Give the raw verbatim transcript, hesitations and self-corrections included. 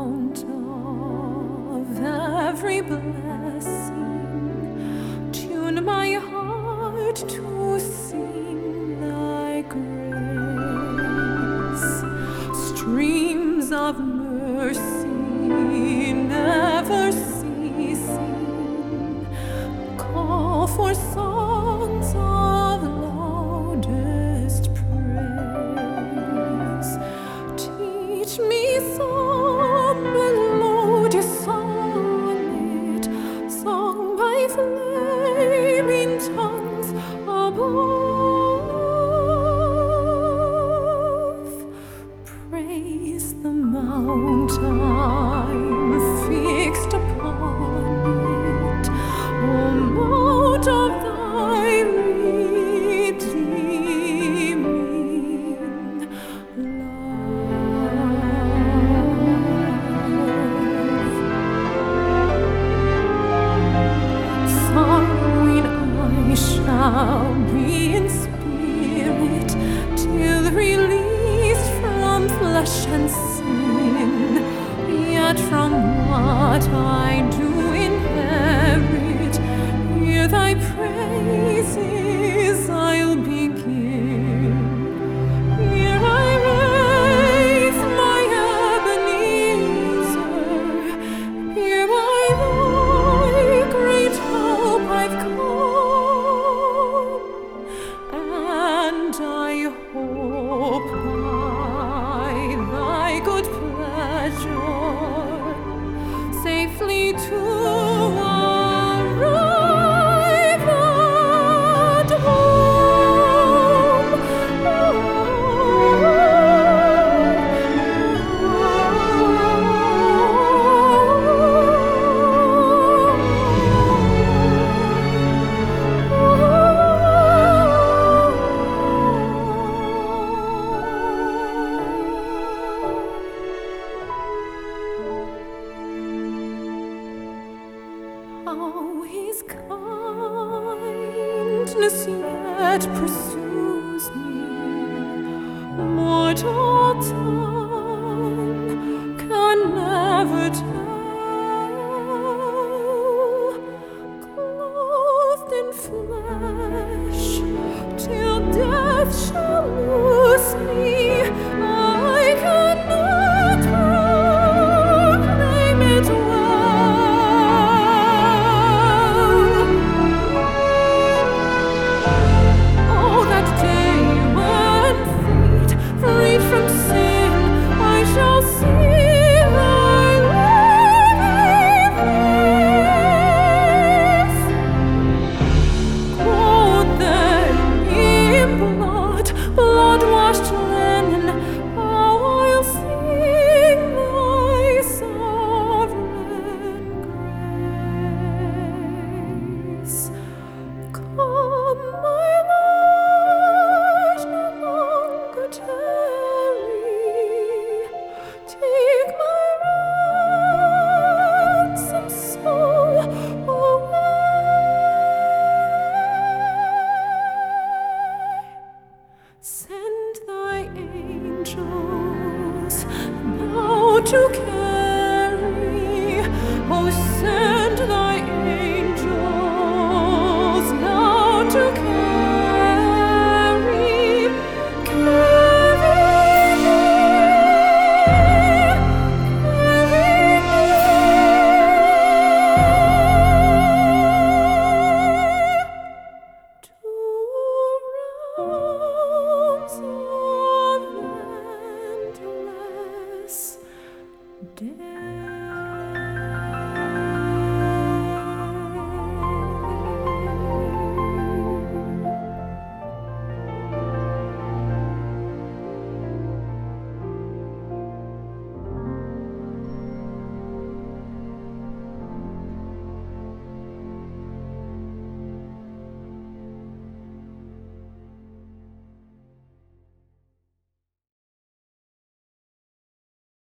fount of every blessing, tune my heart to sing thy grace. Streams of mercy never ceasing, call for songs of loudest praise. Teach me some melodious sonnet, sung by flaming tongues above. Praise the mount I'm fixed upon it, O mount of thy redeeming love. Sorrowing I shall be in spirit, till released from flesh and sin. Yet from what I do inherit, hear thy praises I'll begin. Here I raise my Ebenezer, here by thy great help I've come, and I hope by thy good pleasure safely to arrive at home. How his kindness yet pursues me, mortal tongue can never tell. Clothed in flesh, till death shall loose me, I cannot proclaim it well. Oh, that day when, feet freed from sin, I shall see thy living face. Clothed then in blood, blood-washed linen, how I'll sing thy sovereign grace. Come, my Lord, no longer tarry. Take my ransom soul away. Send thy angels now to carry. Oh, send thy angels now to carry. Carry me, carry me to realms of endless day.